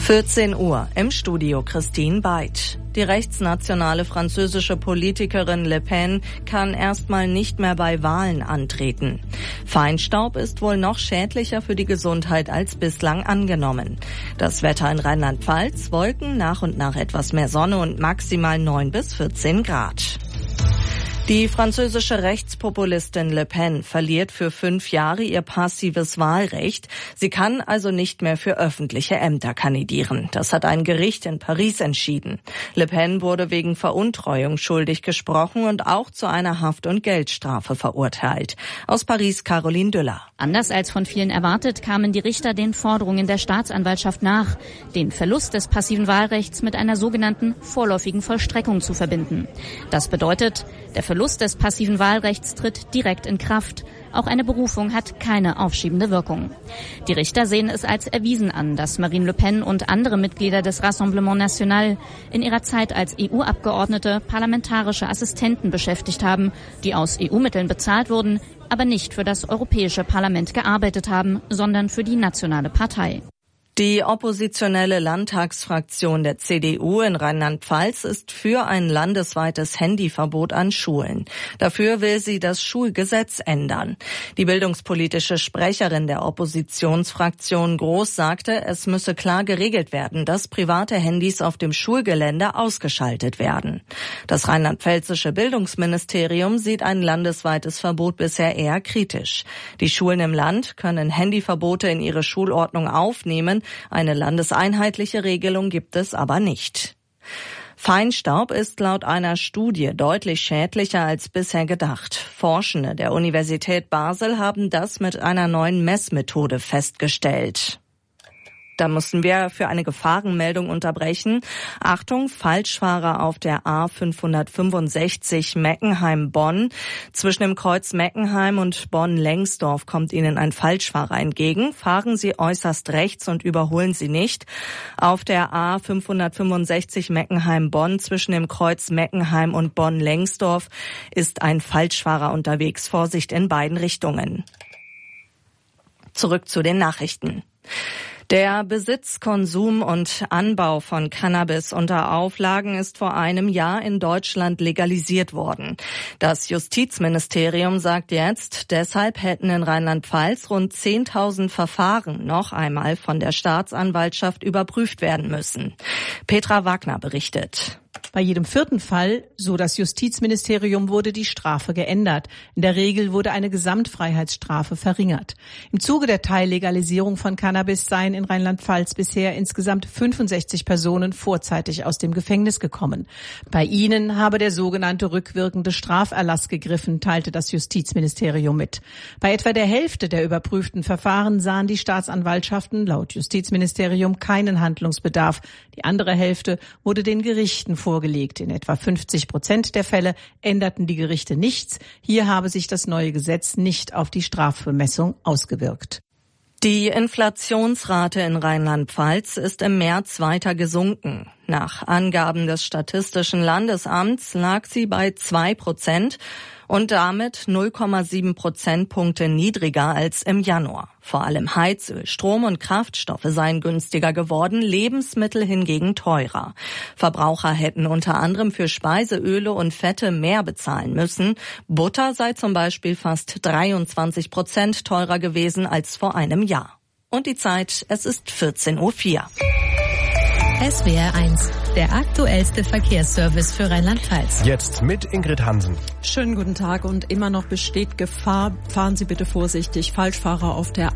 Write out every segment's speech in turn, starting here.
14 Uhr, im Studio Christine Beit. Die rechtsnationale französische Politikerin Le Pen kann erstmal nicht mehr bei Wahlen antreten. Feinstaub ist wohl noch schädlicher für die Gesundheit als bislang angenommen. Das Wetter in Rheinland-Pfalz: Wolken, nach und nach etwas mehr Sonne und maximal 9 bis 14 Grad. Die französische Rechtspopulistin Le Pen verliert für 5 Jahre ihr passives Wahlrecht. Sie kann also nicht mehr für öffentliche Ämter kandidieren. Das hat ein Gericht in Paris entschieden. Le Pen wurde wegen Veruntreuung schuldig gesprochen und auch zu einer Haft- und Geldstrafe verurteilt. Aus Paris Caroline Düller. Anders als von vielen erwartet, kamen die Richter den Forderungen der Staatsanwaltschaft nach, den Verlust des passiven Wahlrechts mit einer sogenannten vorläufigen Vollstreckung zu verbinden. Das bedeutet, der Verlust des passiven Wahlrechts tritt direkt in Kraft. Auch eine Berufung hat keine aufschiebende Wirkung. Die Richter sehen es als erwiesen an, dass Marine Le Pen und andere Mitglieder des Rassemblement National in ihrer Zeit als EU-Abgeordnete parlamentarische Assistenten beschäftigt haben, die aus EU-Mitteln bezahlt wurden, aber nicht für das Europäische Parlament gearbeitet haben, sondern für die nationale Partei. Die oppositionelle Landtagsfraktion der CDU in Rheinland-Pfalz ist für ein landesweites Handyverbot an Schulen. Dafür will sie das Schulgesetz ändern. Die bildungspolitische Sprecherin der Oppositionsfraktion Groß sagte, es müsse klar geregelt werden, dass private Handys auf dem Schulgelände ausgeschaltet werden. Das rheinland-pfälzische Bildungsministerium sieht ein landesweites Verbot bisher eher kritisch. Die Schulen im Land können Handyverbote in ihre Schulordnung aufnehmen. Eine landeseinheitliche Regelung gibt es aber nicht. Feinstaub ist laut einer Studie deutlich schädlicher als bisher gedacht. Forschende der Universität Basel haben das mit einer neuen Messmethode festgestellt. Da mussten wir für eine Gefahrenmeldung unterbrechen. Achtung, Falschfahrer auf der A565 Meckenheim-Bonn. Zwischen dem Kreuz Meckenheim und Bonn-Lengsdorf kommt Ihnen ein Falschfahrer entgegen. Fahren Sie äußerst rechts und überholen Sie nicht. Auf der A565 Meckenheim-Bonn zwischen dem Kreuz Meckenheim und Bonn-Lengsdorf ist ein Falschfahrer unterwegs. Vorsicht in beiden Richtungen. Zurück zu den Nachrichten. Der Besitz, Konsum und Anbau von Cannabis unter Auflagen ist vor einem Jahr in Deutschland legalisiert worden. Das Justizministerium sagt jetzt, deshalb hätten in Rheinland-Pfalz rund 10.000 Verfahren noch einmal von der Staatsanwaltschaft überprüft werden müssen. Petra Wagner berichtet. Bei jedem 4. Fall, so das Justizministerium, wurde die Strafe geändert. In der Regel wurde eine Gesamtfreiheitsstrafe verringert. Im Zuge der Teillegalisierung von Cannabis seien in Rheinland-Pfalz bisher insgesamt 65 Personen vorzeitig aus dem Gefängnis gekommen. Bei ihnen habe der sogenannte rückwirkende Straferlass gegriffen, teilte das Justizministerium mit. Bei etwa der Hälfte der überprüften Verfahren sahen die Staatsanwaltschaften laut Justizministerium keinen Handlungsbedarf. Die andere Hälfte wurde den Gerichten vorgelegt. In etwa 50% der Fälle änderten die Gerichte nichts. Hier habe sich das neue Gesetz nicht auf die Strafbemessung ausgewirkt. Die Inflationsrate in Rheinland-Pfalz ist im März weiter gesunken. Nach Angaben des Statistischen Landesamts lag sie bei 2% und damit 0,7 Prozentpunkte niedriger als im Januar. Vor allem Heizöl, Strom und Kraftstoffe seien günstiger geworden, Lebensmittel hingegen teurer. Verbraucher hätten unter anderem für Speiseöle und Fette mehr bezahlen müssen. Butter sei zum Beispiel fast 23% teurer gewesen als vor einem Jahr. Und die Zeit, es ist 14:04 Uhr. SWR 1, der aktuellste Verkehrsservice für Rheinland-Pfalz. Jetzt mit Ingrid Hansen. Schönen guten Tag und immer noch besteht Gefahr. Fahren Sie bitte vorsichtig. Falschfahrer auf der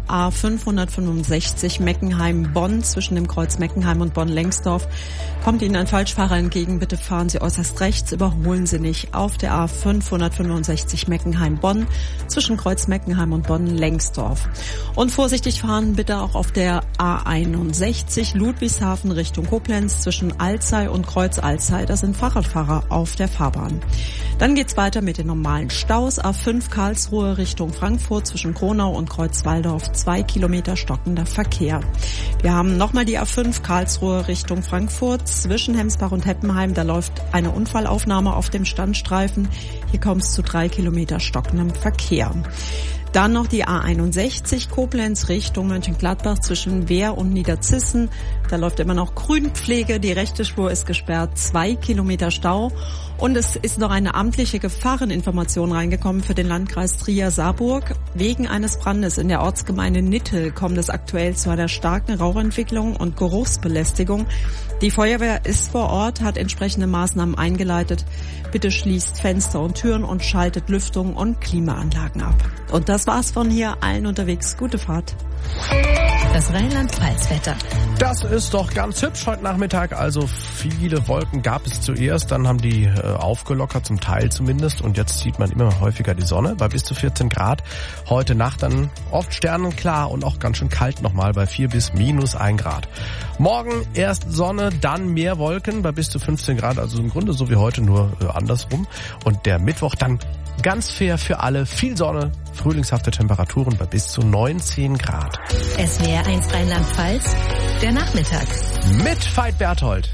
A565 Meckenheim-Bonn zwischen dem Kreuz Meckenheim und Bonn-Lengsdorf. Kommt Ihnen ein Falschfahrer entgegen, bitte fahren Sie äußerst rechts, überholen Sie nicht. Auf der A565 Meckenheim-Bonn zwischen Kreuz Meckenheim und Bonn-Lengsdorf. Und vorsichtig fahren bitte auch auf der A61 Ludwigshafen Richtung Koblenz zwischen Alzey und Kreuz Alzey. Da sind Fahrradfahrer auf der Fahrbahn. Dann geht's weiter mit den normalen Staus. A5 Karlsruhe Richtung Frankfurt zwischen Kronau und Kreuz-Walldorf 2 Kilometer stockender Verkehr. Wir haben nochmal die A5 Karlsruhe Richtung Frankfurt zwischen Hemsbach und Heppenheim. Da läuft eine Unfallaufnahme auf dem Standstreifen. Hier kommt es zu 3 Kilometer stockendem Verkehr. Dann noch die A61 Koblenz Richtung Mönchengladbach zwischen Wehr und Niederzissen. Da läuft immer noch Grünpflege. Die rechte Spur ist gesperrt, 2 Kilometer Stau. Und es ist noch eine amtliche Gefahreninformation reingekommen für den Landkreis Trier-Saarburg. Wegen eines Brandes in der Ortsgemeinde Nittel kommt es aktuell zu einer starken Rauchentwicklung und Geruchsbelästigung. Die Feuerwehr ist vor Ort, hat entsprechende Maßnahmen eingeleitet. Bitte schließt Fenster und Türen und schaltet Lüftung und Klimaanlagen ab. Und das war's von hier. Allen unterwegs. Gute Fahrt. Das Rheinland-Pfalz-Wetter. Das ist doch ganz hübsch heute Nachmittag. Also viele Wolken gab es zuerst, dann haben die aufgelockert, zum Teil zumindest. Und jetzt sieht man immer häufiger die Sonne bei bis zu 14 Grad. Heute Nacht dann oft sternenklar und auch ganz schön kalt nochmal bei 4 bis -1 Grad. Morgen erst Sonne, dann mehr Wolken bei bis zu 15 Grad. Also im Grunde so wie heute, nur andersrum. Und der Mittwoch dann ganz fair für alle. Viel Sonne, frühlingshafte Temperaturen bei bis zu 19 Grad. SWR 1 Rheinland-Pfalz, der Nachmittag. Mit Veit Berthold.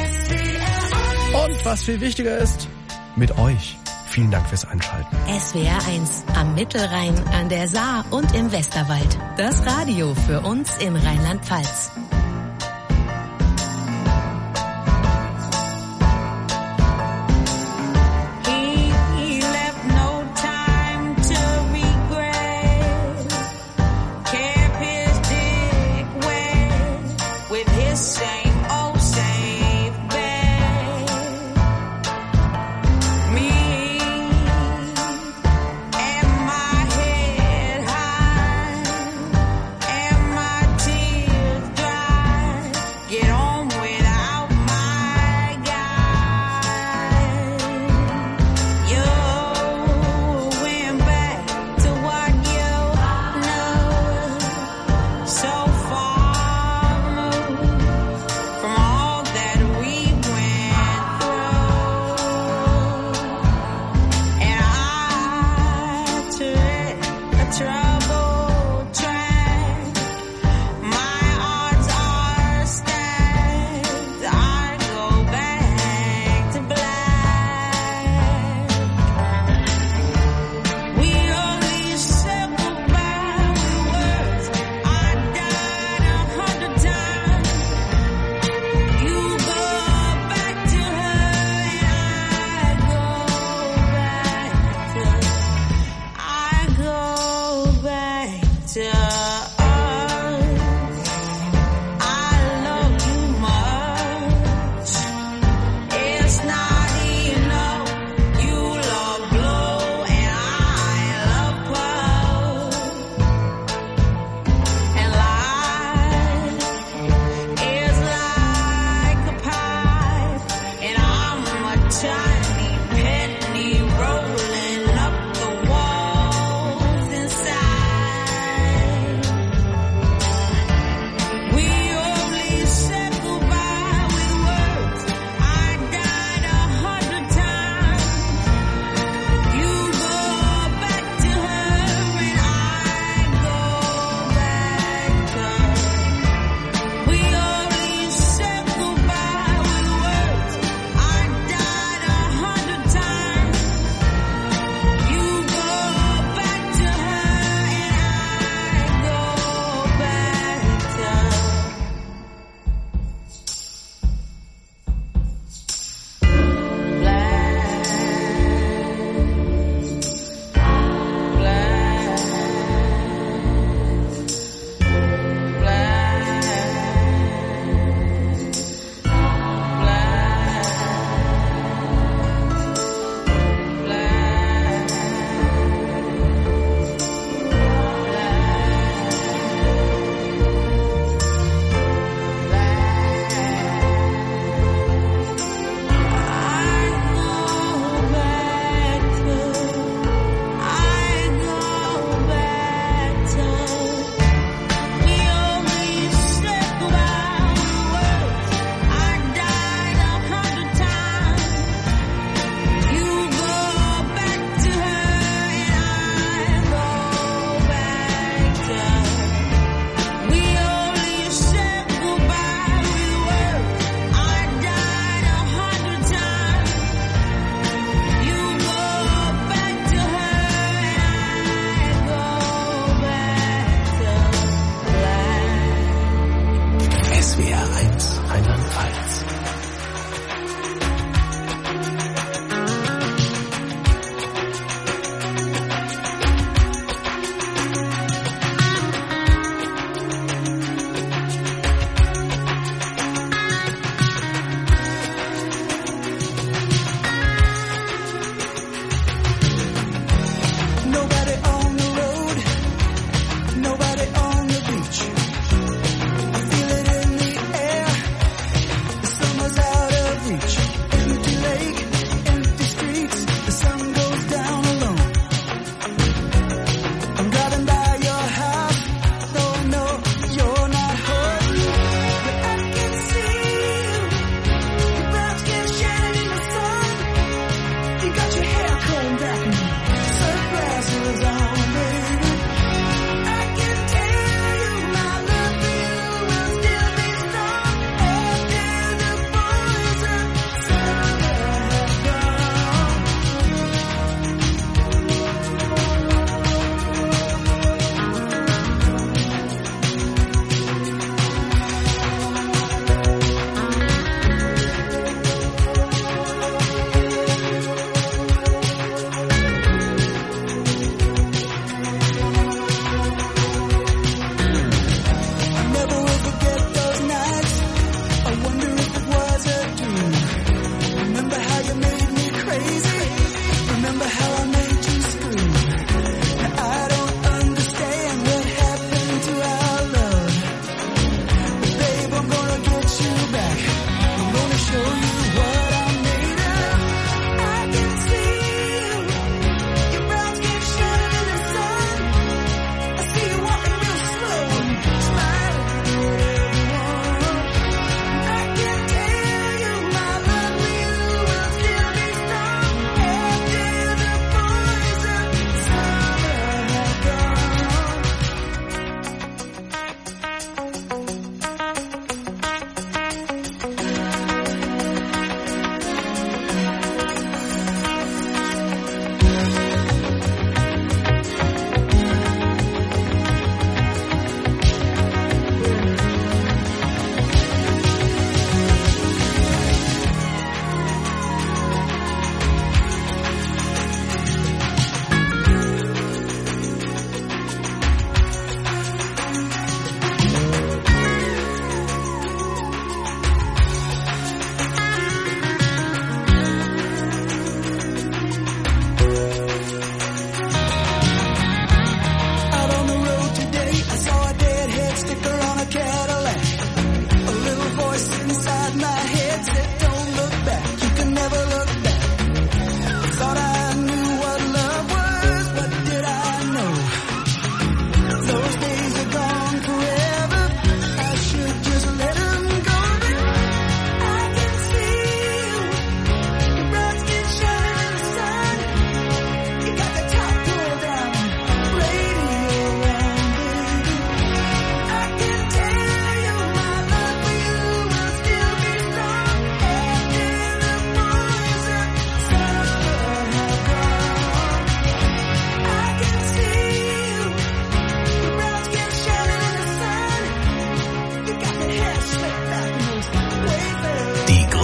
Und was viel wichtiger ist, mit euch. Vielen Dank fürs Einschalten. SWR 1 am Mittelrhein, an der Saar und im Westerwald. Das Radio für uns in Rheinland-Pfalz.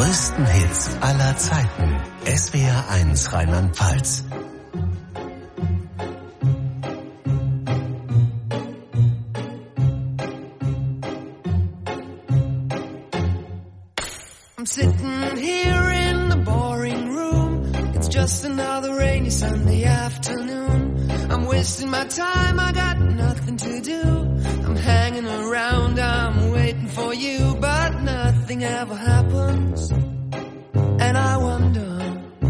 größten Hits aller Zeiten. SWR1 Rheinland-Pfalz. I'm sitting here in the boring room. It's just another rainy Sunday afternoon. I'm wasting my time, I got nothing to do. I'm hanging around, I'm waiting for you, but nothing ever happens. And I wonder,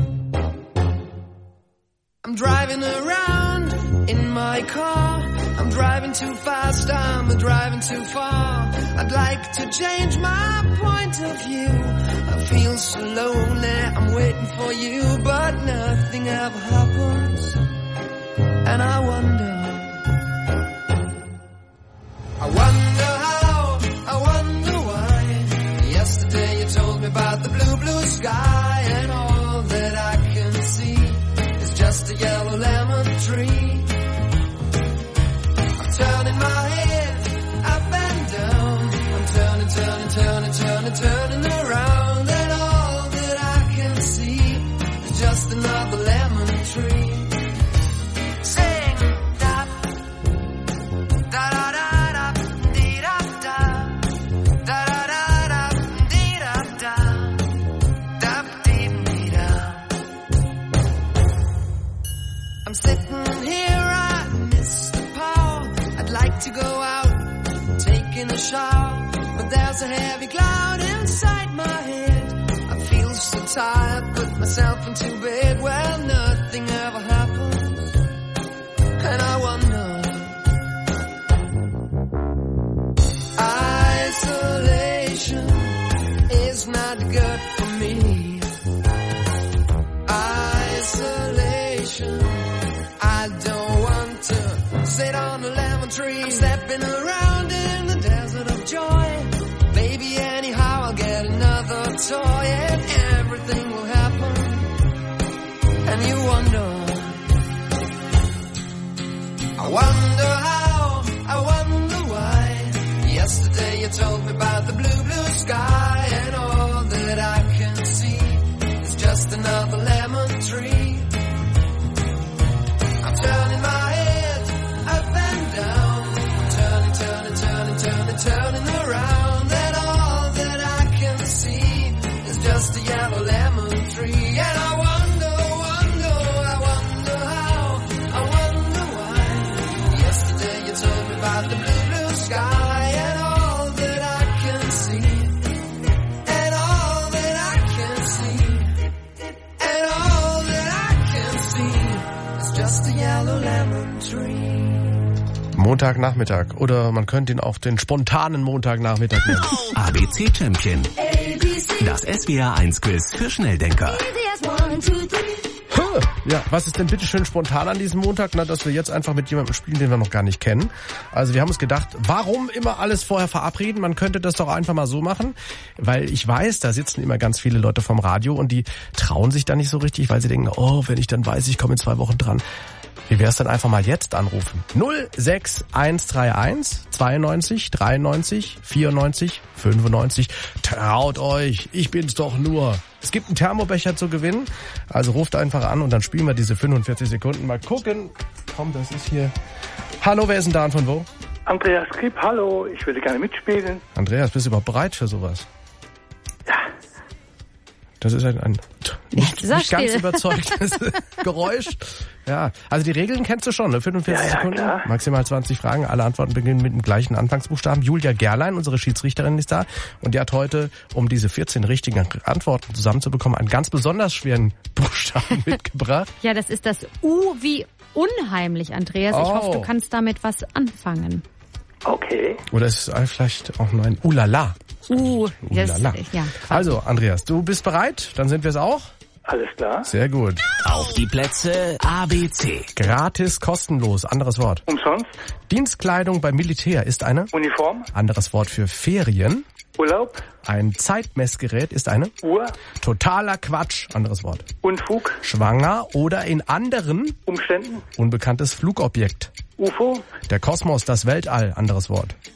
I'm driving around in my car. I'm driving too fast, I'm driving too far. I'd like to change my point of view. I feel so lonely, I'm waiting for you, but nothing ever happens. And I wonder how, I wonder why. Yesterday you told me about the blue, blue sky, and all that I can see is just a yellow lemon tree. I'm turning my head up and down. I'm turning around, and all that I can see is just another lemon tree. Sing da da da da da dee da da da da da dee da da da dee dee da. I'm sitting here, I miss the power. I'd like to go out, taking a shower, but there's a heavy cloud inside my head. I feel so tired, put myself into bed. Well, nothing ever happens, and I wonder. Isolation is not good for me. Isolation, I don't want to sit on a lemon tree. I'm stepping around in the desert of joy. Baby, anyhow, I'll get another toy, and everything will happen. And you wonder, I wonder how, I wonder why. Yesterday you told me about the blue, blue sky, and all that I can see is just another lemon tree. I'm turning my head up and down. I'm turning around, and all that I can see is just a yellow lemon tree. And I wonder how, I wonder why. Yesterday you told me about the blue, blue sky, and all that I can see, and all that I can see, and all that I can see is just a yellow lemon tree. Montagnachmittag. Oder man könnte ihn auch den spontanen Montagnachmittag nennen. ABC Champion. Das SWR1-Quiz für Schnelldenker. Ja, was ist denn bitte schön spontan an diesem Montag? Na, dass wir jetzt einfach mit jemandem spielen, den wir noch gar nicht kennen. Also wir haben uns gedacht, warum immer alles vorher verabreden? Man könnte das doch einfach mal so machen. Weil ich weiß, da sitzen immer ganz viele Leute vom Radio und die trauen sich da nicht so richtig, weil sie denken, oh, wenn ich dann weiß, ich komme in 2 Wochen dran. Wie wär's denn einfach mal jetzt anrufen? 06131 92 93 94 95. Traut euch, ich bin's doch nur. Es gibt einen Thermobecher zu gewinnen, also ruft einfach an und dann spielen wir diese 45 Sekunden. Mal gucken. Komm, das ist hier. Hallo, wer ist denn da und von wo? Andreas Kripp, hallo, ich würde gerne mitspielen. Andreas, bist du überhaupt bereit für sowas? Ja. Das ist ein nicht ganz überzeugtes Geräusch. Ja, also die Regeln kennst du schon, ne? 45 Sekunden, klar. Maximal 20 Fragen. Alle Antworten beginnen mit dem gleichen Anfangsbuchstaben. Julia Gerlein, unsere Schiedsrichterin, ist da. Und die hat heute, um diese 14 richtigen Antworten zusammenzubekommen, einen ganz besonders schweren Buchstaben mitgebracht. Ja, das ist das U wie unheimlich, Andreas. Ich hoffe, du kannst damit was anfangen. Okay. Oder ist es vielleicht auch nur ein Ulala? Ulala. Ja. Also, Andreas, du bist bereit? Dann sind wir es auch. Alles klar. Sehr gut. Auf die Plätze ABC. Gratis, kostenlos. Anderes Wort. Umsonst. Dienstkleidung beim Militär ist eine. Uniform. Anderes Wort für Ferien. Urlaub. Ein Zeitmessgerät ist eine. Uhr. Totaler Quatsch. Anderes Wort. Unfug. Schwanger oder in anderen Umständen. Unbekanntes Flugobjekt. UFO. Der Kosmos, das Weltall. Anderes Wort.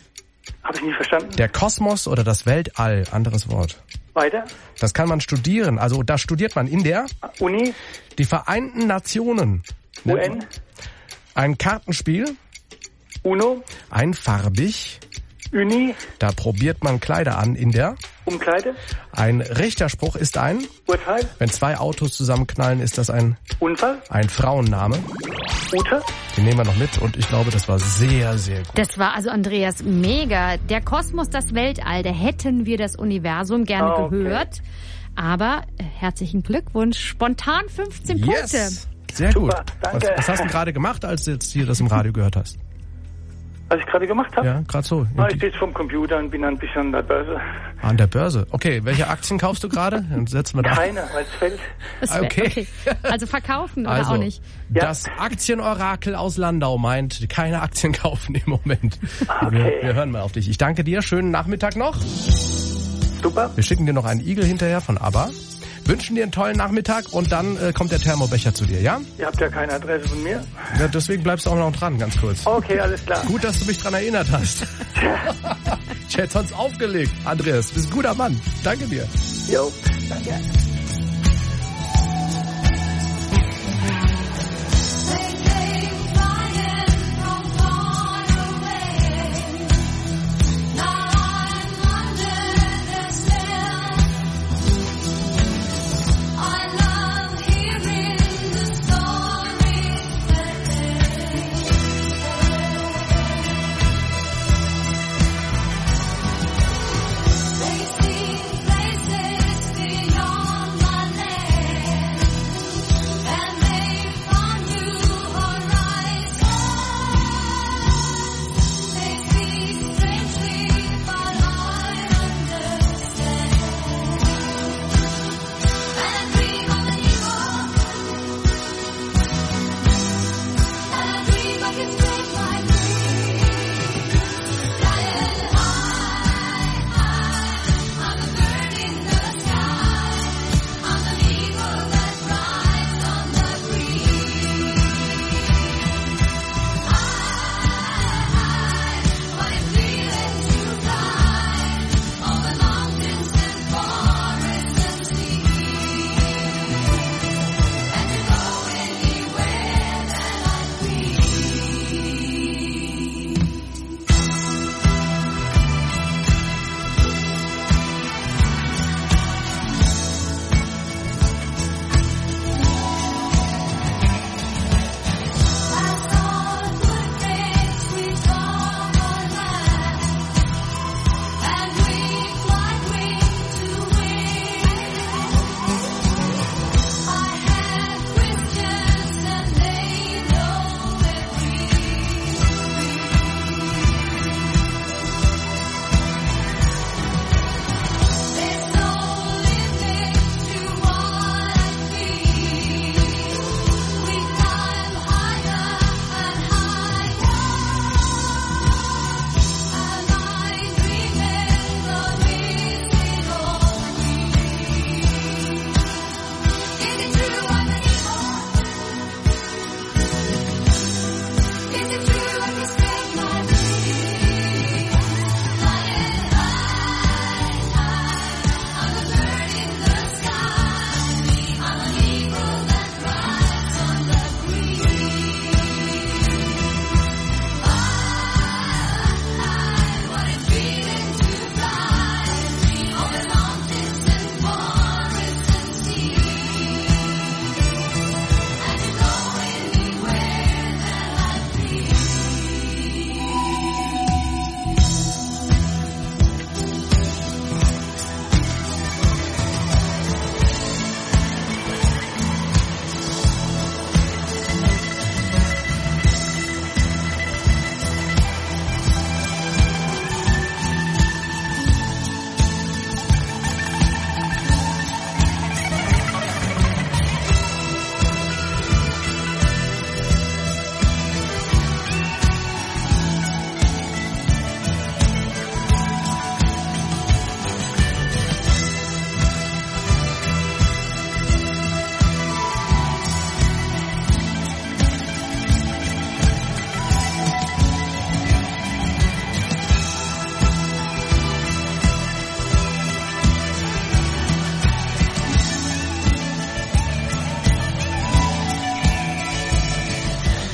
Habe ich nicht verstanden. Der Kosmos oder das Weltall, anderes Wort. Weiter? Das kann man studieren. Also da studiert man in der Uni? Die Vereinten Nationen. UN? Ein Kartenspiel. Uno? Einfarbig. Uni? Da probiert man Kleider an in der Umkleide? Ein Richterspruch ist ein Urteil? Wenn zwei Autos zusammenknallen, ist das ein Unfall? Ein Frauenname. Ute? Den nehmen wir noch mit und ich glaube, das war sehr, sehr gut. Das war also, Andreas, mega. Der Kosmos, das Weltall, da hätten wir das Universum gerne gehört. Aber herzlichen Glückwunsch, spontan 15 Punkte. Sehr gut. Super, danke. Was hast du gerade gemacht, als du jetzt hier das im Radio gehört hast? Was ich gerade gemacht habe? Ja, gerade so. Ich sitze vom Computer und bin ein bisschen an der Börse. An der Börse. Okay, welche Aktien kaufst du gerade? Dann setzen wir da. Keine, weil es fällt. Okay. Also verkaufen oder also, auch nicht? Das Aktienorakel aus Landau meint, keine Aktien kaufen im Moment. Okay. Wir hören mal auf dich. Ich danke dir. Schönen Nachmittag noch. Super. Wir schicken dir noch einen Igel hinterher von ABBA. Wünschen dir einen tollen Nachmittag und dann kommt der Thermobecher zu dir, ja? Ihr habt ja keine Adresse von mir. Ja, deswegen bleibst du auch noch dran, ganz kurz. Okay, alles klar. Gut, dass du mich dran erinnert hast. Ich hätte sonst aufgelegt. Andreas, bist ein guter Mann. Danke dir. Jo, danke. Places beyond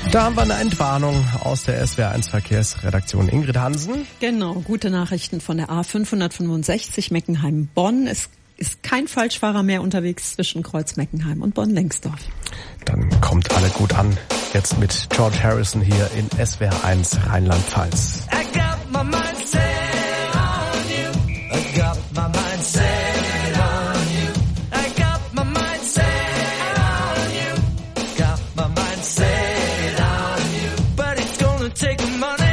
Da haben wir eine Entwarnung aus der SWR1 Verkehrsredaktion. Ingrid Hansen. Genau, gute Nachrichten von der A565 Meckenheim-Bonn. Es ist kein Falschfahrer mehr unterwegs zwischen Kreuz-Meckenheim und Bonn-Lengsdorf. Dann kommt alle gut an. Jetzt mit George Harrison hier in SWR1 Rheinland-Pfalz. I got my mind set on you. I got my mind set on you. I got my mind set on you. Got my mind set on you. But it's gonna take money.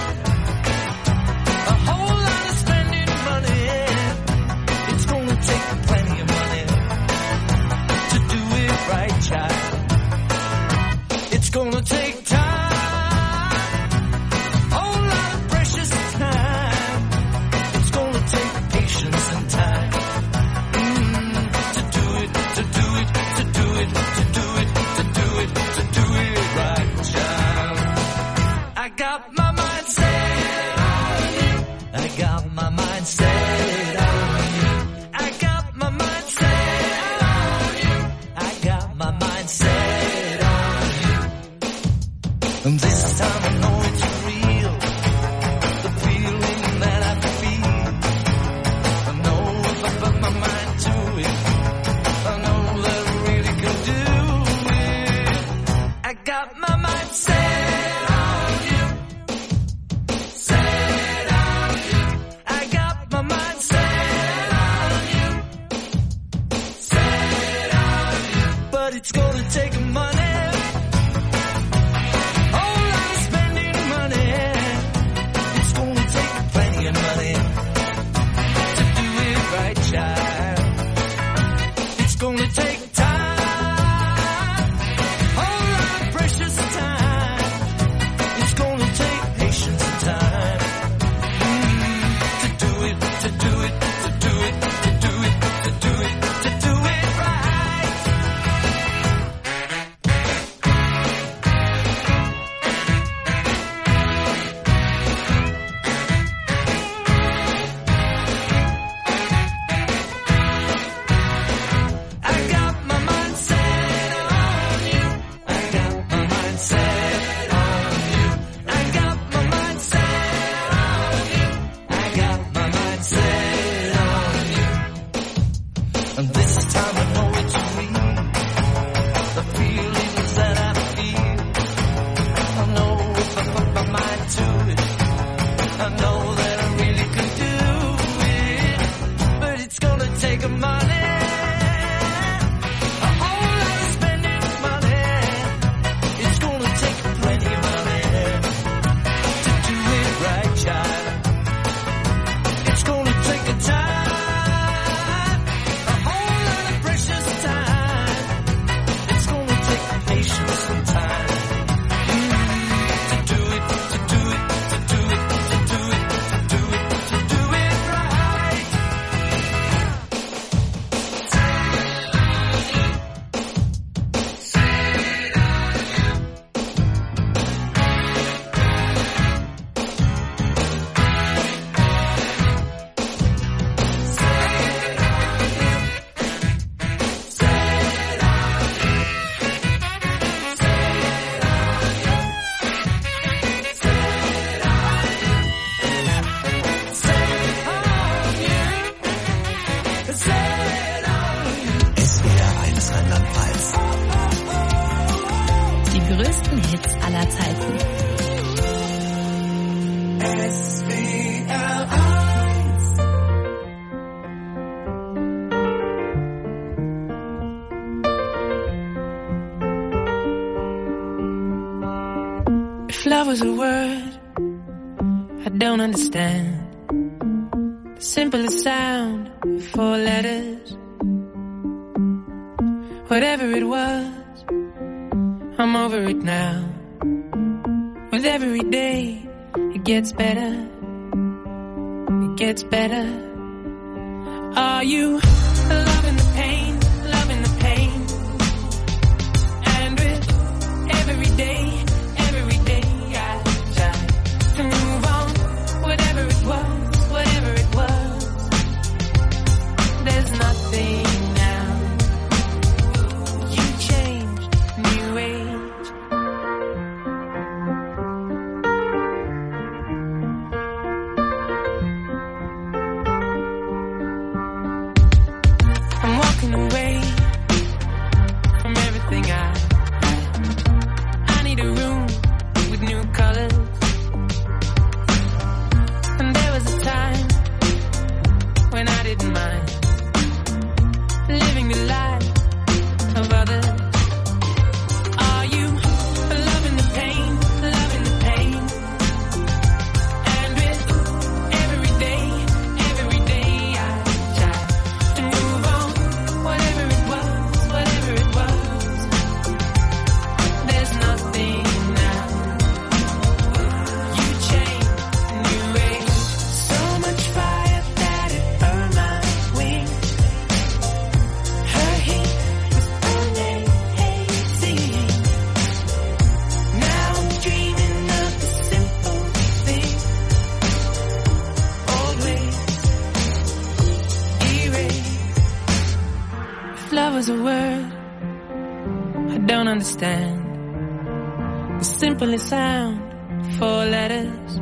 A whole lot of spending money. It's gonna take plenty of money to do it right, child. It's gonna take time. And this time I know it's real, the feeling that I feel. I know if I put my mind to it, I know that I really can do it. I got my mind set on you, set on you. I got my mind set on you, set on you. But it's gonna take money. Love was a word I don't understand. The simplest sound, 4 letters. Whatever it was, I'm over it now. With every day, it gets better. It gets better. Are you loving the pain, loving the pain? And with every day, to move on, whatever it was, there's nothing now. You changed, new age. didn't mind living the life of others. Are you loving the pain, loving the pain? And with every day I try to move on, whatever it was. There's nothing now. You change, new age, so much fire that it burned my wings. Her heat was burning hazy. Now I'm dreaming of the simple things. Old ways erased. If love was a word I don't understand, the simplest sound, 4 letters.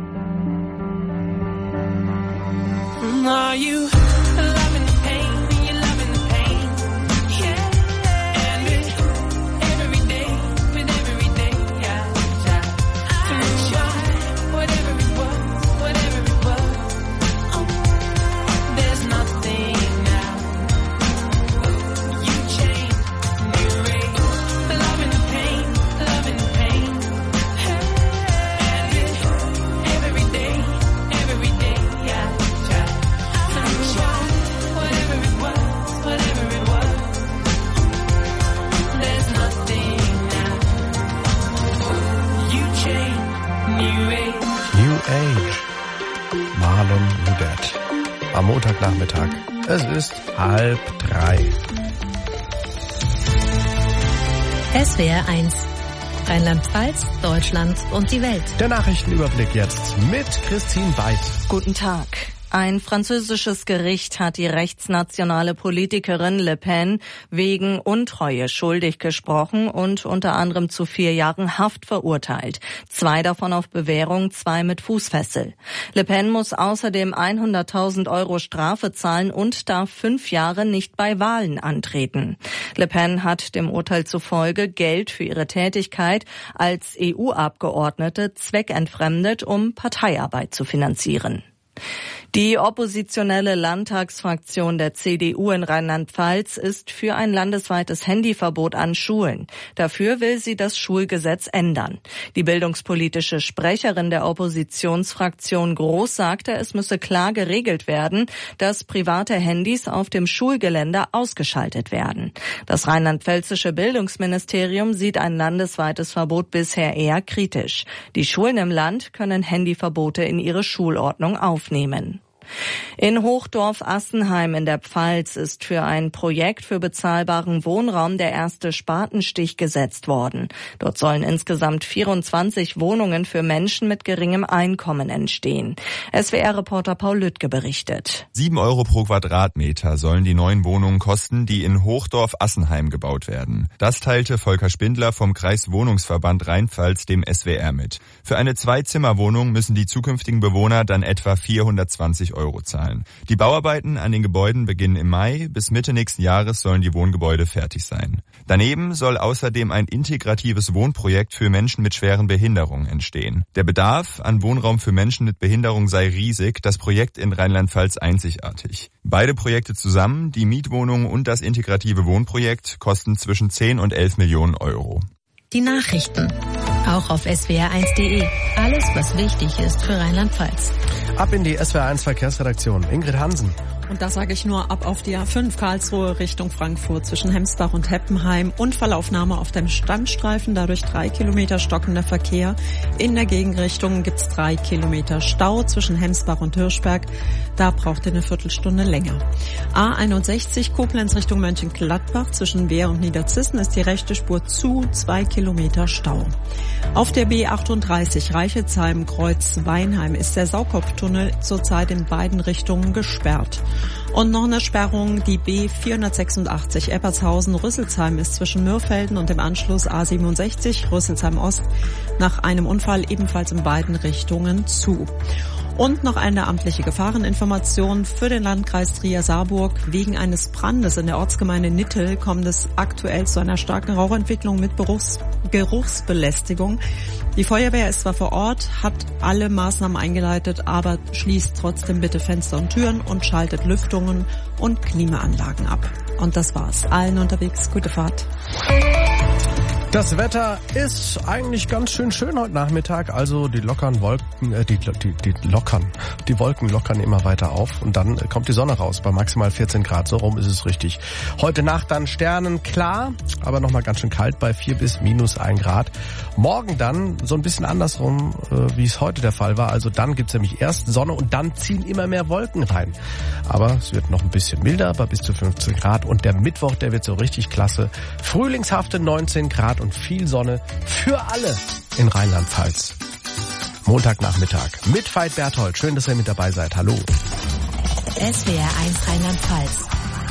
Are you loving the pain? You're loving the pain, yeah. And with every day I try to try whatever it was. Oh, there's nothing now. You change, new age, loving the pain, loving the pain. And with every day I try to try whatever it was. There's nothing now. You change, new age. New Age. Marlon Mudet. Am Montagnachmittag. Es ist 2:30. SWR 1. Rheinland-Pfalz, Deutschland und die Welt. Der Nachrichtenüberblick jetzt mit Christine Weid. Guten Tag. Ein französisches Gericht hat die rechtsnationale Politikerin Le Pen wegen Untreue schuldig gesprochen und unter anderem zu 4 Jahren Haft verurteilt. 2 davon auf Bewährung, 2 mit Fußfessel. Le Pen muss außerdem 100.000 € Strafe zahlen und darf 5 Jahre nicht bei Wahlen antreten. Le Pen hat dem Urteil zufolge Geld für ihre Tätigkeit als EU-Abgeordnete zweckentfremdet, um Parteiarbeit zu finanzieren. Die oppositionelle Landtagsfraktion der CDU in Rheinland-Pfalz ist für ein landesweites Handyverbot an Schulen. Dafür will sie das Schulgesetz ändern. Die bildungspolitische Sprecherin der Oppositionsfraktion Groß sagte, es müsse klar geregelt werden, dass private Handys auf dem Schulgelände ausgeschaltet werden. Das rheinland-pfälzische Bildungsministerium sieht ein landesweites Verbot bisher eher kritisch. Die Schulen im Land können Handyverbote in ihre Schulordnung aufnehmen. In Hochdorf-Assenheim in der Pfalz ist für ein Projekt für bezahlbaren Wohnraum der erste Spatenstich gesetzt worden. Dort sollen insgesamt 24 Wohnungen für Menschen mit geringem Einkommen entstehen. SWR-Reporter Paul Lüttke berichtet. 7 € pro Quadratmeter sollen die neuen Wohnungen kosten, die in Hochdorf-Assenheim gebaut werden. Das teilte Volker Spindler vom Kreiswohnungsverband Rheinpfalz dem SWR mit. Für eine 2-Zimmer-Wohnung müssen die zukünftigen Bewohner dann etwa 420 € zahlen. Die Bauarbeiten an den Gebäuden beginnen im Mai. Bis Mitte nächsten Jahres sollen die Wohngebäude fertig sein. Daneben soll außerdem ein integratives Wohnprojekt für Menschen mit schweren Behinderungen entstehen. Der Bedarf an Wohnraum für Menschen mit Behinderung sei riesig, das Projekt in Rheinland-Pfalz einzigartig. Beide Projekte zusammen, die Mietwohnungen und das integrative Wohnprojekt, kosten zwischen 10 und 11 Millionen €. Die Nachrichten. Auch auf swr1.de. Alles, was wichtig ist für Rheinland-Pfalz. Ab in die SWR1 Verkehrsredaktion. Ingrid Hansen. Und da sage ich nur ab auf die A5 Karlsruhe Richtung Frankfurt zwischen Hemsbach und Heppenheim. Unfallaufnahme auf dem Standstreifen, dadurch 3 Kilometer stockender Verkehr. In der Gegenrichtung gibt's 3 Kilometer Stau zwischen Hemsbach und Hirschberg. Da braucht ihr eine Viertelstunde länger. A61 Koblenz Richtung Mönchengladbach zwischen Wehr und Niederzissen ist die rechte Spur zu, 2 Kilometer Stau. Auf der B38 Reichelsheim Kreuz Weinheim ist der Saukopftunnel zurzeit in beiden Richtungen gesperrt. Und noch eine Sperrung, die B486 Eppertshausen-Rüsselsheim ist zwischen Mürfelden und dem Anschluss A67 Rüsselsheim Ost nach einem Unfall ebenfalls in beiden Richtungen zu. Und noch eine amtliche Gefahreninformation für den Landkreis Trier-Saarburg. Wegen eines Brandes in der Ortsgemeinde Nittel kommt es aktuell zu einer starken Rauchentwicklung mit Geruchsbelästigung. Die Feuerwehr ist zwar vor Ort, hat alle Maßnahmen eingeleitet, aber schließt trotzdem bitte Fenster und Türen und schaltet Lüftungen und Klimaanlagen ab. Und das war's. Allen unterwegs, gute Fahrt. Das Wetter ist eigentlich ganz schön heute Nachmittag, also die Wolken lockern immer weiter auf und dann kommt die Sonne raus bei maximal 14 Grad, so rum ist es richtig. Heute Nacht dann sternenklar, aber nochmal ganz schön kalt bei 4 bis -1 Grad. Morgen dann so ein bisschen andersrum, wie es heute der Fall war, also dann gibt's nämlich erst Sonne und dann ziehen immer mehr Wolken rein. Aber es wird noch ein bisschen milder, bei bis zu 15 Grad und der Mittwoch, der wird so richtig klasse. Frühlingshafte 19 Grad und viel Sonne für alle in Rheinland-Pfalz. Montagnachmittag mit Veit Berthold. Schön, dass ihr mit dabei seid. Hallo. SWR 1 Rheinland-Pfalz.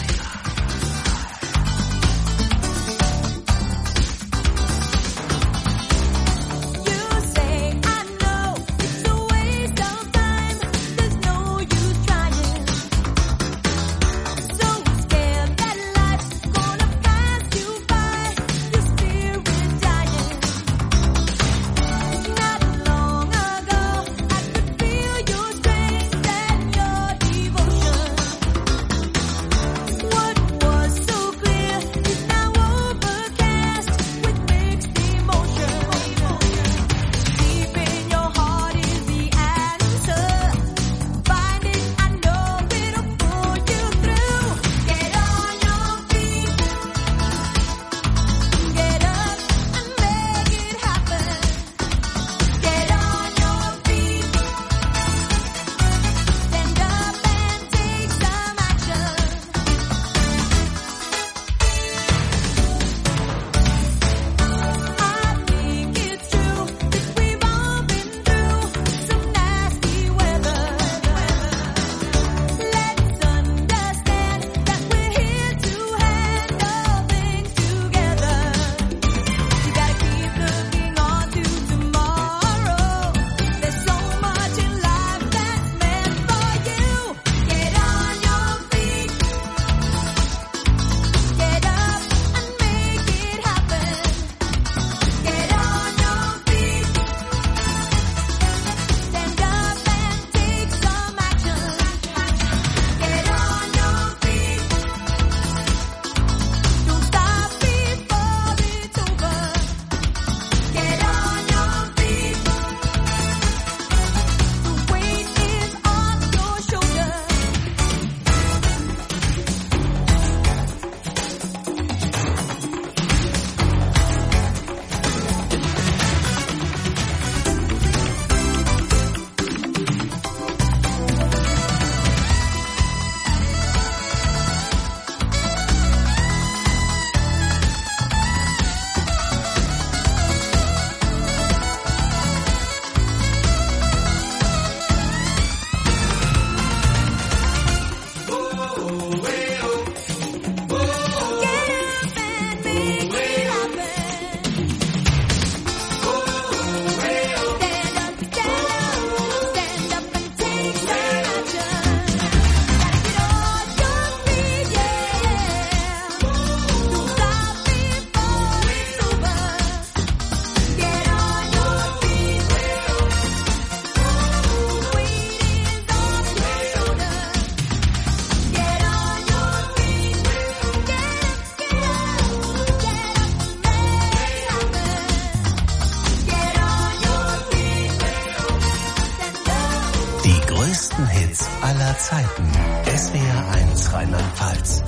aller Zeiten. SWR 1 Rheinland-Pfalz.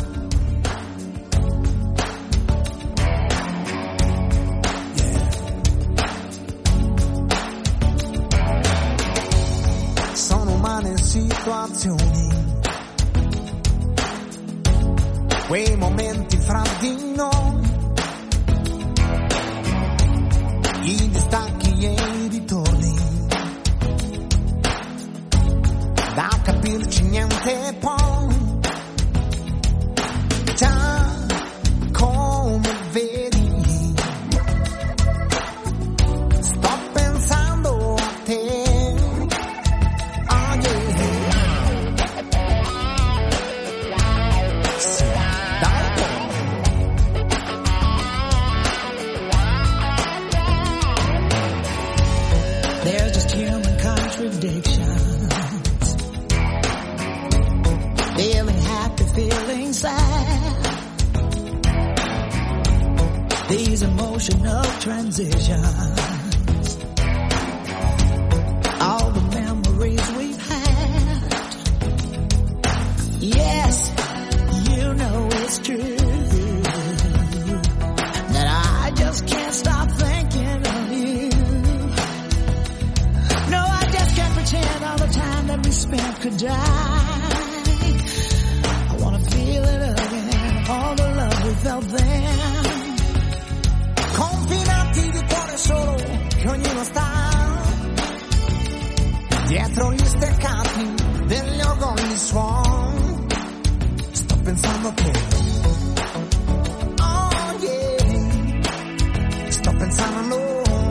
Sono umane situazioni, quei momenti fra di noi, i distacchi e i ritorni, da capirci niente poi, già come vedi, sto pensando a te, these emotional transitions, all the memories we've had. Yes, you know it's true that I just can't stop thinking of you. No, I just can't pretend all the time that we spent could die. I wanna feel it again, all the love we felt then. Confinati di cuore solo, che ognuno sta dietro gli steccati degli orgogli suon. Sto pensando a te. Oh yeah, sto pensando a noi.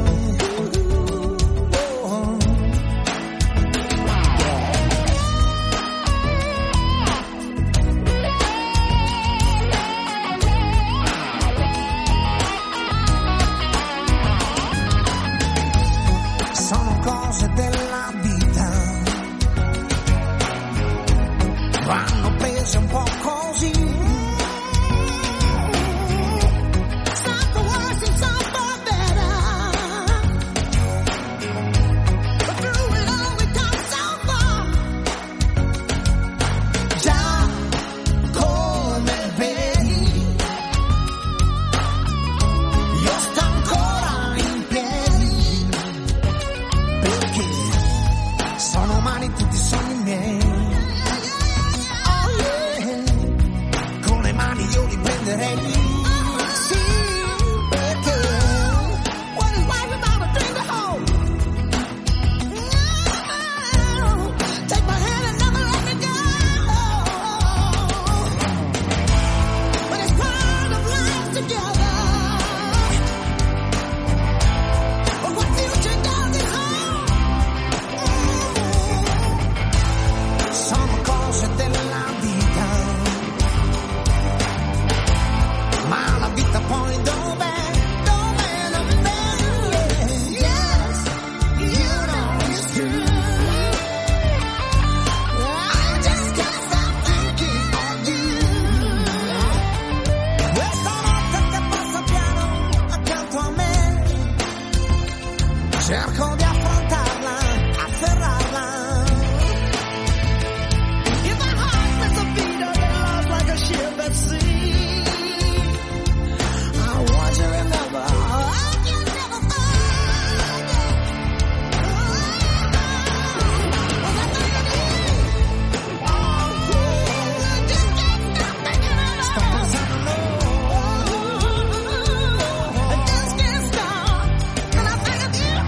Sono cose della vita, vanno prese un po' così. Some for worse and some for better, but through it all we come so far. Già come vedi, io sto ancora in piedi, perché sono umani tutti i sogni miei. Oh yeah, con le mani io li prenderei. Sì, perché what is life without a dream to hold? No, take my hand and never let me go. But it's part of life together. But what future does it hold? Sono cose della vita, ma la vita poi dov'è? Dov'è? Dov'è? Yes, you know it's true. I just can't stop thinking of you. Questa notte che passa piano accanto a me, cerco di affrontarla, afferrarla. If my heart missed a beat or get lost like a ship at sea, I want you to remember I can never forget. Was I thinking of you? Oh yeah, I just can't stop thinking of you. Stop pensando a I just can't stop when I think of you.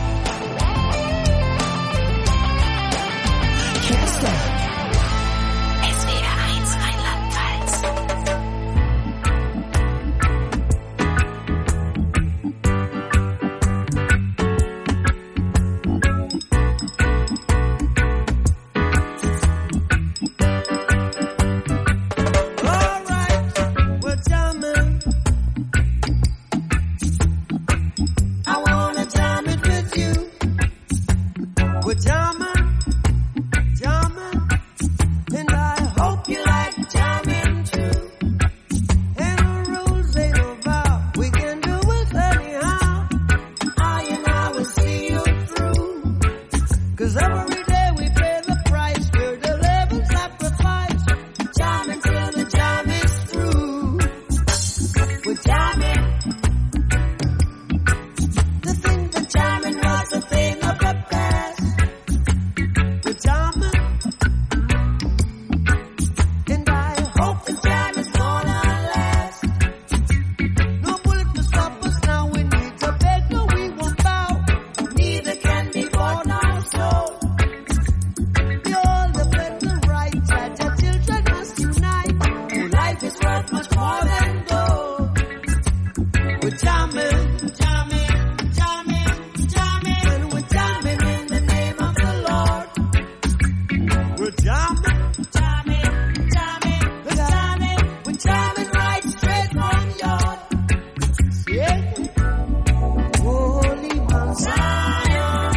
Can't stop. SWR 1 Rheinland-Pfalz. All right, we're jamming. I wanna jam it with you. We're jamming, jamming, and I hope you like jamming too. And the rules ain't no vow, we can do it anyhow. I and I will see you through. 'Cause every day we pay the price, we're the living sacrifice. Jamming till the jam is through. We're jamming. To think that jamming was a thing of the past. We're jamming. And I hope the jam is gonna last. No bullet to stop us now, we need to beg, no we won't bow. Neither can be bought now, so we all defend the right that our children must unite. Oh, life is worth much more than gold. We're jamming, jamming, jamming, jamming, and we're jamming in the name of the Lord. We're jamming, jamming, jamming, we're jamming, we're jamming right straight from your, yeah. Holy Mount Zion,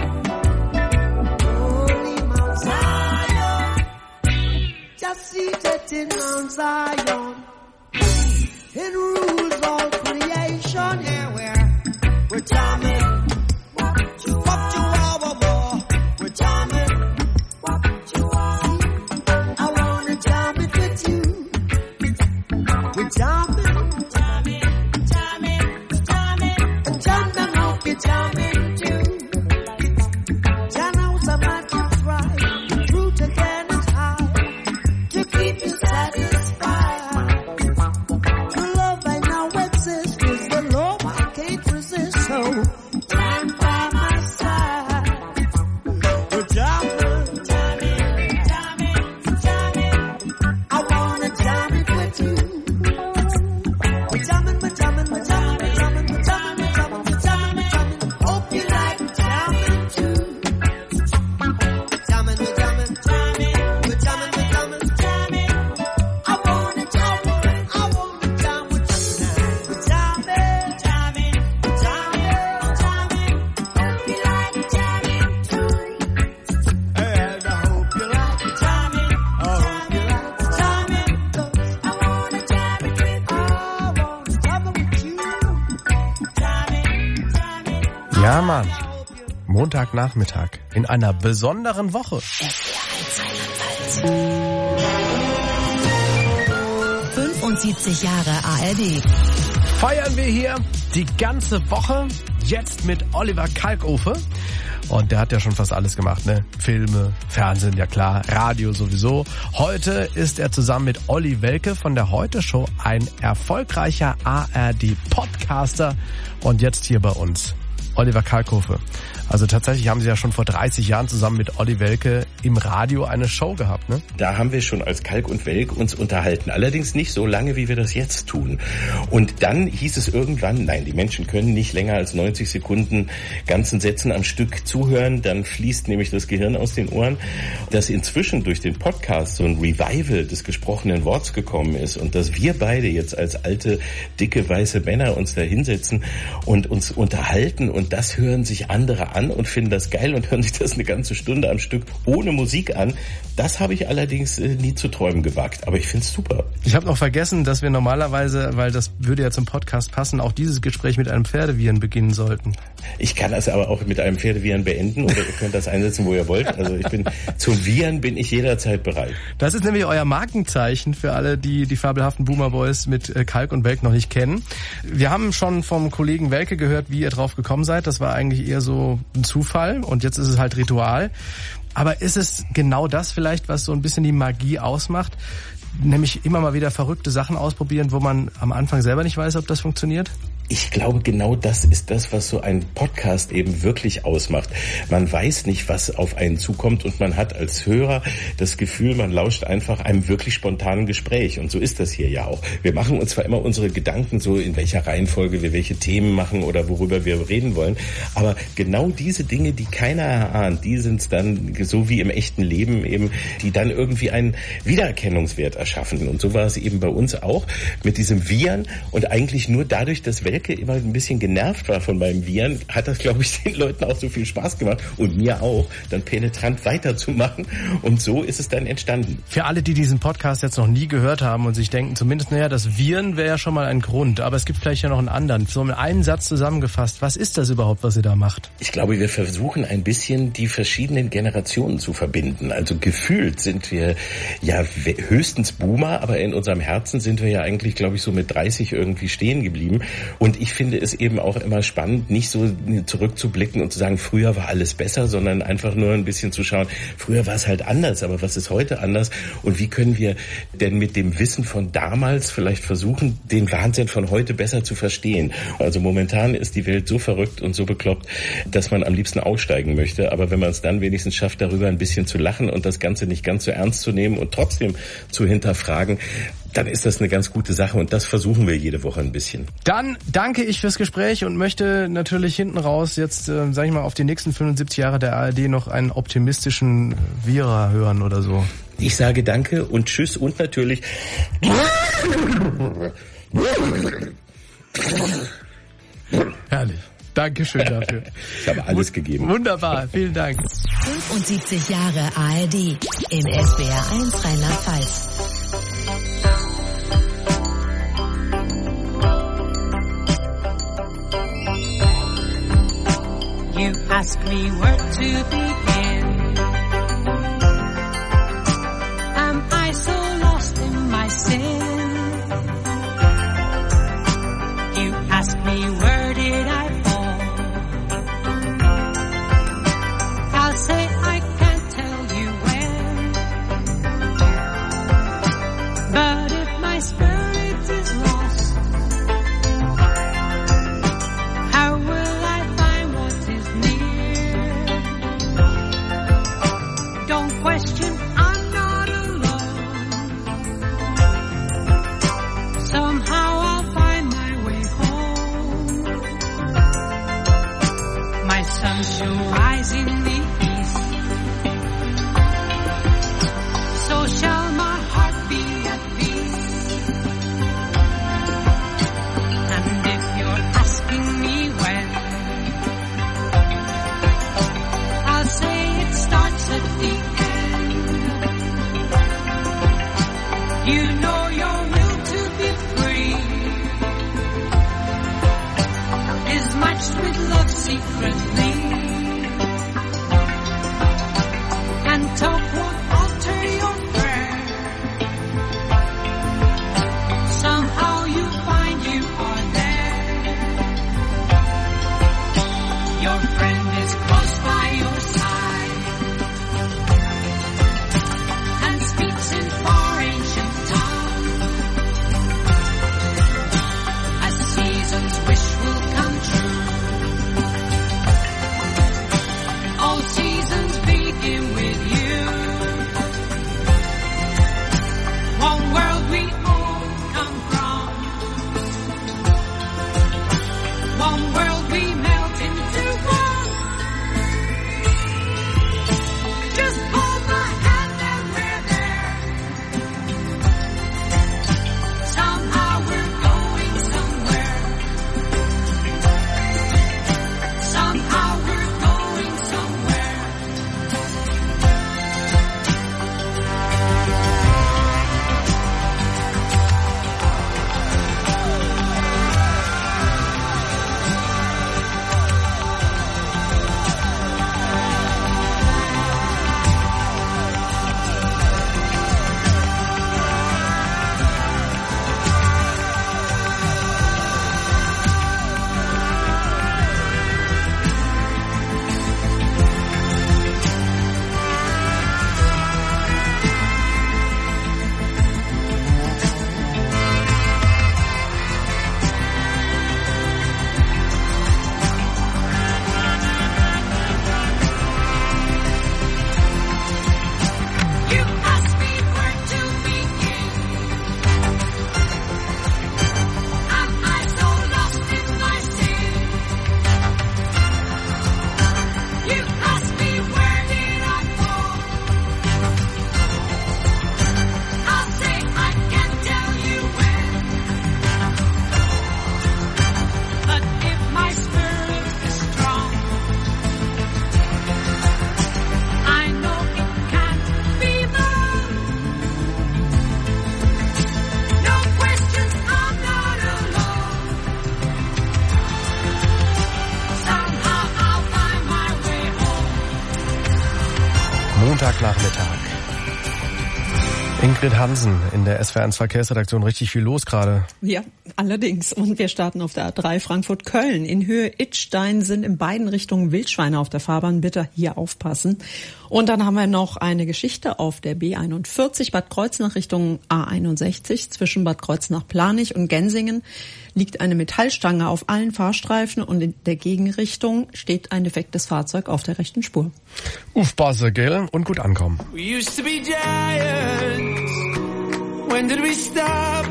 Holy Mount Zion, just seated in Mount Zion, and rules all creation. station, yeah, we're jamming. What you are, we're jamming. What you are, I wanna jam it with you. We're jamming, jamming, jamming, jamming. Jam and hope you're jamming too. Jam out some like you try. The fruit again is high to keep you satisfied. The love I now exist is the love I can't resist. So stand by my side. We're jamming, jamming, jamming, jamming. I wanna jam it with you. We're jamming, we're jamming, we're jamming, we're jamming, we're jamming, we're jamming, we're jamming, we're jamming. Hope you like jamming too. Jamming, we're jamming, jamming, we're jamming, we're jamming, jamming. I wanna jam with you, I wanna jam with you now. We're jamming, jamming, jamming, jamming. Hope you like jamming too. And I hope you like jamming, I hope you like jamming. 'Cause I wanna jam it with you. I wanna jam it with you. Jamming, jamming. Ja, Mann. Montagnachmittag in einer besonderen Woche. 75 Jahre ARD. Feiern wir hier die ganze Woche jetzt mit Oliver Kalkofe. Und der hat ja schon fast alles gemacht, ne? Filme, Fernsehen, ja klar, Radio sowieso. Heute ist er zusammen mit Olli Welke von der Heute-Show ein erfolgreicher ARD-Podcaster und jetzt hier bei uns. Oliver Kalkofe. Also tatsächlich haben Sie ja schon vor 30 Jahren zusammen mit Olli Welke im Radio eine Show gehabt, ne? Da haben wir schon als Kalk und Welk uns unterhalten. Allerdings nicht so lange, wie wir das jetzt tun. Und dann hieß es irgendwann, nein, die Menschen können nicht länger als 90 Sekunden ganzen Sätzen am Stück zuhören. Dann fließt nämlich das Gehirn aus den Ohren. Dass inzwischen durch den Podcast so ein Revival des gesprochenen Worts gekommen ist und dass wir beide jetzt als alte, dicke, weiße Männer uns da hinsetzen und uns unterhalten und das hören sich andere an und finden das geil und hören sich das eine ganze Stunde am Stück ohne Musik an. Das habe ich allerdings nie zu träumen gewagt, aber ich finde es super. Ich habe noch vergessen, dass wir normalerweise, weil das würde ja zum Podcast passen, auch dieses Gespräch mit einem Pferdewiehern beginnen sollten. Ich kann das aber auch mit einem Pferdewiehern beenden oder ihr könnt das einsetzen, wo ihr wollt. Also zum Wiehern bin ich jederzeit bereit. Das ist nämlich euer Markenzeichen für alle, die die fabelhaften Boomer Boys mit Kalk und Welk noch nicht kennen. Wir haben schon vom Kollegen Welke gehört, wie ihr drauf gekommen seid. Das war eigentlich eher so ein Zufall und jetzt ist es halt Ritual. Aber ist es genau das vielleicht, was so ein bisschen die Magie ausmacht? Nämlich immer mal wieder verrückte Sachen ausprobieren, wo man am Anfang selber nicht weiß, ob das funktioniert? Ich glaube, genau das ist das, was so ein Podcast eben wirklich ausmacht. Man weiß nicht, was auf einen zukommt und man hat als Hörer das Gefühl, man lauscht einfach einem wirklich spontanen Gespräch. Und so ist das hier ja auch. Wir machen uns zwar immer unsere Gedanken so, in welcher Reihenfolge wir welche Themen machen oder worüber wir reden wollen, aber genau diese Dinge, die keiner erahnt, die sind es dann, so wie im echten Leben eben, die dann irgendwie einen Wiedererkennungswert erschaffen. Und so war es eben bei uns auch mit diesem Wiehern und eigentlich nur dadurch, dass Welke immer ein bisschen genervt war von meinem Wiehern, hat das, glaube ich, den Leuten auch so viel Spaß gemacht und mir auch, dann penetrant weiterzumachen. Und so ist es dann entstanden. Für alle, die diesen Podcast jetzt noch nie gehört haben und sich denken, zumindest, naja, das Wiehern wäre ja schon mal ein Grund, aber es gibt vielleicht ja noch einen anderen. So mit einem Satz zusammengefasst, was ist das überhaupt, was ihr da macht? Ich glaube, wir versuchen ein bisschen die verschiedenen Generationen zu verbinden. Also gefühlt sind wir ja höchstens Boomer, aber in unserem Herzen sind wir ja eigentlich, glaube ich, so mit 30 irgendwie stehen geblieben. Und ich finde es eben auch immer spannend, nicht so zurückzublicken und zu sagen, früher war alles besser, sondern einfach nur ein bisschen zu schauen, früher war es halt anders, aber was ist heute anders? Und wie können wir denn mit dem Wissen von damals vielleicht versuchen, den Wahnsinn von heute besser zu verstehen? Also momentan ist die Welt so verrückt und so bekloppt, dass man am liebsten aussteigen möchte. Aber wenn man es dann wenigstens schafft, darüber ein bisschen zu lachen und das Ganze nicht ganz so ernst zu nehmen und trotzdem zu hinterfragen, dann ist das eine ganz gute Sache und das versuchen wir jede Woche ein bisschen. Dann danke ich fürs Gespräch und möchte natürlich hinten raus jetzt, sag ich mal, auf die nächsten 75 Jahre der ARD noch einen optimistischen Vierer hören oder so. Ich sage danke und tschüss und natürlich... Herrlich. Dankeschön dafür. Ich habe alles gegeben. Wunderbar, vielen Dank. 75 Jahre ARD in SWR 1 Rheinland-Pfalz. ask me where to begin. Am I so lost in my sin? You ask me where did I fall? I'll say I can't tell you when. But if my spirit is lost, how will I find what is near? Don't question, I'm not alone. Somehow I'll find my way home. My sun shall rise in the east, so shall my heart be at peace. And if you're asking me when, I'll say it starts at the end. You know your will to be free is matched with love secretly, and talk won't alter your prayer. Somehow you find you are there. Your friend is close by your side and speaks in far ancient tongue. A season's wish will come true. All seasons begin with you. One world we all come from. One world we melt into one. Just hold my hand and we're there. Somehow we're going somewhere. Somehow we're going somewhere. You ask me where to begin. Am I so lost in my sin? You ask me where did I fall? I'll say I can't tell you when. But if my spirit is strong, I know it can't be wrong. No questions, I'm not alone. Somehow I'll find my way home. Montagnachmittag. Ingrid Hansen in der SWR1 Verkehrsredaktion. Richtig viel los gerade. Ja, allerdings. Und wir starten auf der A3 Frankfurt-Köln. In Höhe Idstein sind in beiden Richtungen Wildschweine auf der Fahrbahn. Bitte hier aufpassen. Und dann haben wir noch eine Geschichte auf der B41 Bad Kreuznach Richtung A61. Zwischen Bad Kreuznach-Planich und Gensingen liegt eine Metallstange auf allen Fahrstreifen und in der Gegenrichtung steht ein defektes Fahrzeug auf der rechten Spur. Aufpassen, gell? Und gut ankommen. We used to be giants. When did we stop?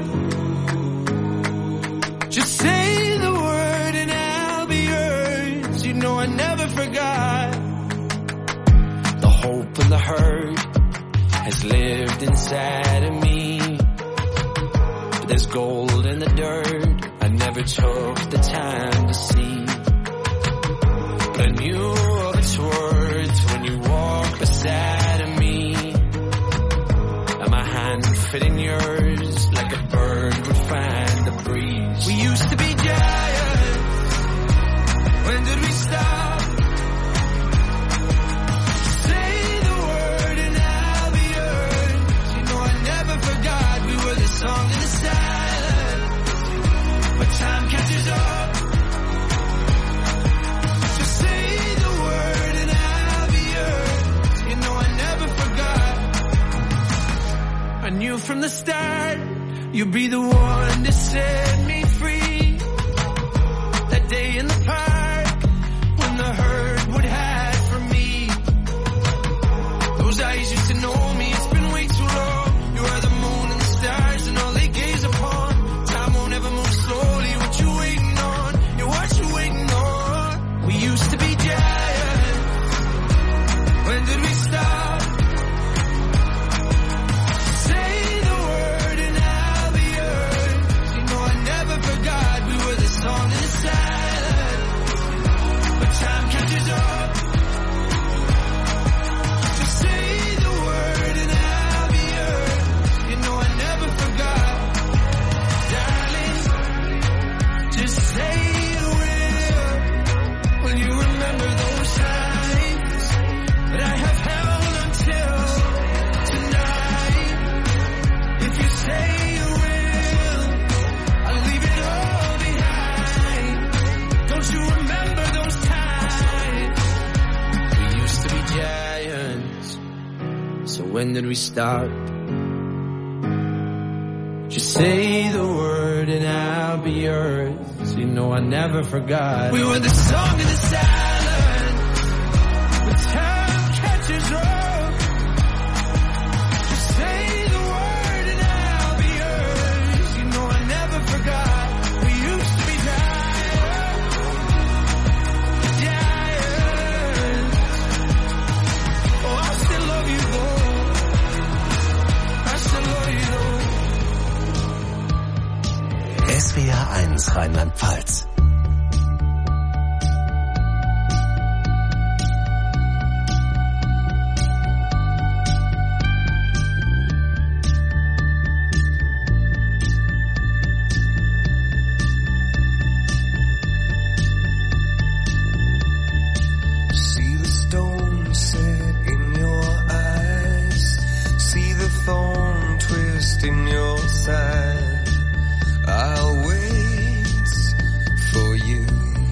Just say the word and I'll be yours. You know I never forgot. The hope and the hurt has lived inside of me. But there's gold in the dirt I never took the time to see. But I knew of its worth when you walked beside of me. And my hand fit in yours like a bird would find the breeze. We used to be giants. When did we stop? from the start. You'll be the one to set me free. That day in the park when the herd would hide from me. Those eyes used to know me. It's been way too long. You are the moon and the stars and all they gaze upon. Time won't ever move slowly. What you waiting on? Yeah, what you waiting on? We used to be giants. When did we stop? Say the word and I'll be yours. You know I never forgot we were the song in the silence. But time catches up. Just say the word and I'll be yours. You know I never forgot. Darling, just say you will. Will you remember those times that I have held until tonight? If you say you will, I'll leave it all behind. Don't you remember those times? We used to be giants. So when did we start? Just say the word and I'll be yours. You know I never forgot. We were the song in the silence. But time catches up. Just say the word and I'll be yours. You know I never forgot. We used to be giants. Oh, I still love you though. I still love you though. SWR 1 Rheinland-Pfalz. See the stone set in your eyes. See the thorn twist in your side. I'll wait for you.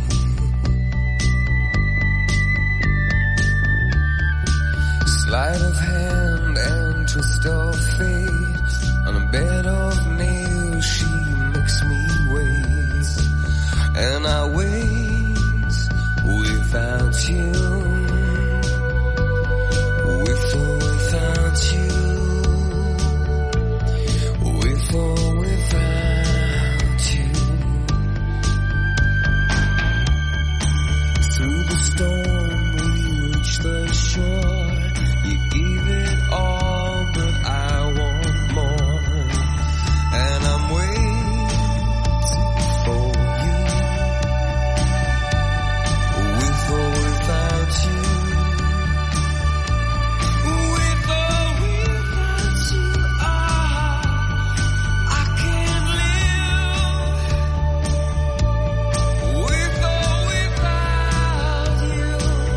Sleight of hand and twist of fate. On a bed of nails she makes me wait. And I wait without you. With or without you. With or without you. Through the storm we reach the shore. You gave it all, but I want more. And I'm waiting for you. With or without you. With or without you. I can't live. With or without you.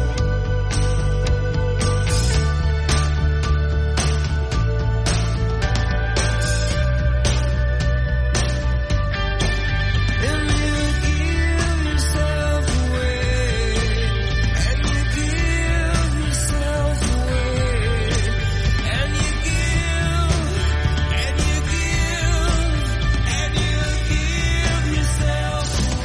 And you give yourself away. And you give yourself away. And you give. And you give. And you give yourself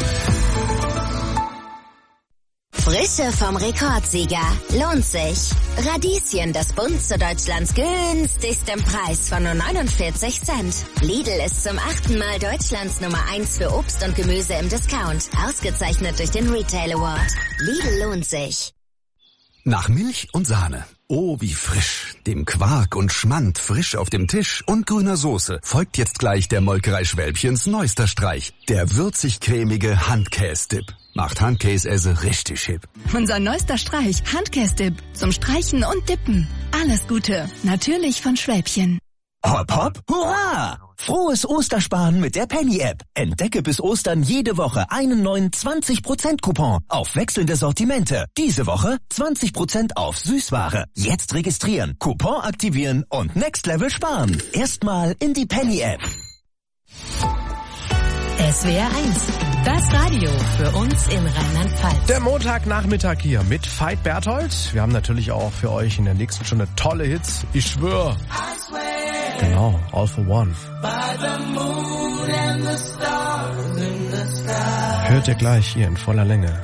Frische vom Rekordsieger. Lohnt sich. Radieschen, das Bund zu Deutschlands günstigsten Preis von nur 49 Cent. Lidl ist zum 8. Mal Deutschlands Nummer 1 für Obst und Gemüse im Discount. Ausgezeichnet durch den Retail Award. Lidl lohnt sich. Nach Milch und Sahne. Oh, wie frisch. Dem Quark und Schmand frisch auf dem Tisch und grüner Soße folgt jetzt gleich der Molkerei Schwälbchens neuester Streich. Der würzig-cremige Handkäse-Dip. Macht Handkäse richtig hip. Unser neuester Streich, Handkäse-Dip. Zum Streichen und Dippen. Alles Gute. Natürlich von Schwäbchen. Hopp, hopp, hurra! Frohes Ostersparen mit der Penny-App. Entdecke bis Ostern jede Woche einen neuen 20%-Coupon auf wechselnde Sortimente. Diese Woche 20% auf Süßware. Jetzt registrieren, Coupon aktivieren und Next Level sparen. Erstmal in die Penny-App. SWR 1, das Radio für uns in Rheinland-Pfalz. Der Montagnachmittag hier mit Veit Berthold. Wir haben natürlich auch für euch in der nächsten Stunde tolle Hits. Ich schwöre. I swear. Genau, All for One. Hört ihr gleich hier in voller Länge.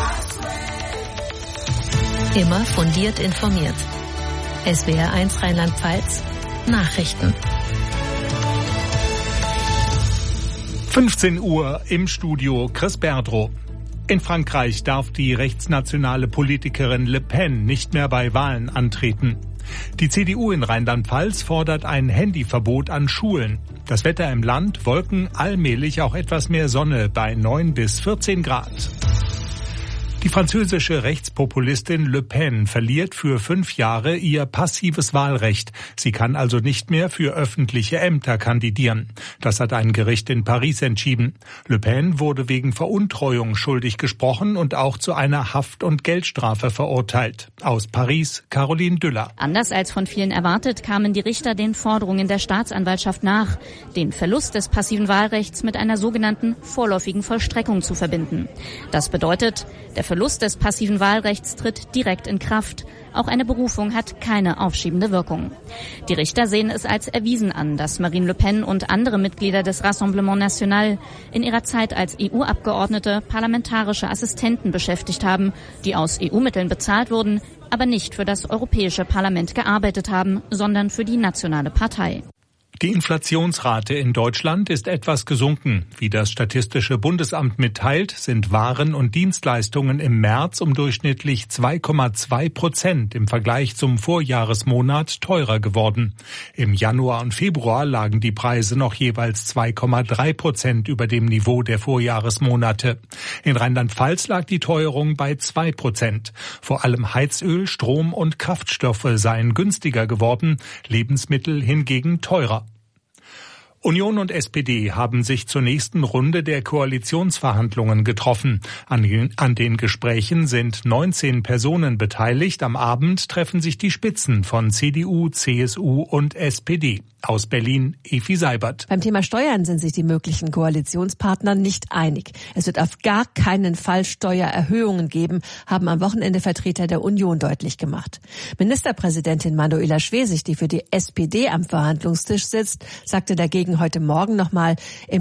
Immer fundiert informiert. SWR1 Rheinland-Pfalz Nachrichten. 15 Uhr im Studio Chris Berdrow. In Frankreich darf die rechtsnationale Politikerin Le Pen nicht mehr bei Wahlen antreten. Die CDU in Rheinland-Pfalz fordert ein Handyverbot an Schulen. Das Wetter im Land, Wolken, allmählich auch etwas mehr Sonne bei 9 bis 14 Grad. Die französische Rechtspopulistin Le Pen verliert für 5 Jahre ihr passives Wahlrecht. Sie kann also nicht mehr für öffentliche Ämter kandidieren. Das hat ein Gericht in Paris entschieden. Le Pen wurde wegen Veruntreuung schuldig gesprochen und auch zu einer Haft- und Geldstrafe verurteilt. Aus Paris, Caroline Düller. Anders als von vielen erwartet, kamen die Richter den Forderungen der Staatsanwaltschaft nach, den Verlust des passiven Wahlrechts mit einer sogenannten vorläufigen Vollstreckung zu verbinden. Das bedeutet, der Verlust des passiven Wahlrechts tritt direkt in Kraft. Auch eine Berufung hat keine aufschiebende Wirkung. Die Richter sehen es als erwiesen an, dass Marine Le Pen und andere Mitglieder des Rassemblement National in ihrer Zeit als EU-Abgeordnete parlamentarische Assistenten beschäftigt haben, die aus EU-Mitteln bezahlt wurden, aber nicht für das Europäische Parlament gearbeitet haben, sondern für die nationale Partei. Die Inflationsrate in Deutschland ist etwas gesunken. Wie das Statistische Bundesamt mitteilt, sind Waren und Dienstleistungen im März um durchschnittlich 2,2% im Vergleich zum Vorjahresmonat teurer geworden. Im Januar und Februar lagen die Preise noch jeweils 2,3% über dem Niveau der Vorjahresmonate. In Rheinland-Pfalz lag die Teuerung bei 2%. Vor allem Heizöl, Strom und Kraftstoffe seien günstiger geworden, Lebensmittel hingegen teurer. Union und SPD haben sich zur nächsten Runde der Koalitionsverhandlungen getroffen. An den Gesprächen sind 19 Personen beteiligt. Am Abend treffen sich die Spitzen von CDU, CSU und SPD. Aus Berlin, Efi Seibert. Beim Thema Steuern sind sich die möglichen Koalitionspartner nicht einig. Es wird auf gar keinen Fall Steuererhöhungen geben, haben am Wochenende Vertreter der Union deutlich gemacht. Ministerpräsidentin Manuela Schwesig, die für die SPD am Verhandlungstisch sitzt, sagte dagegen heute Morgen nochmal, im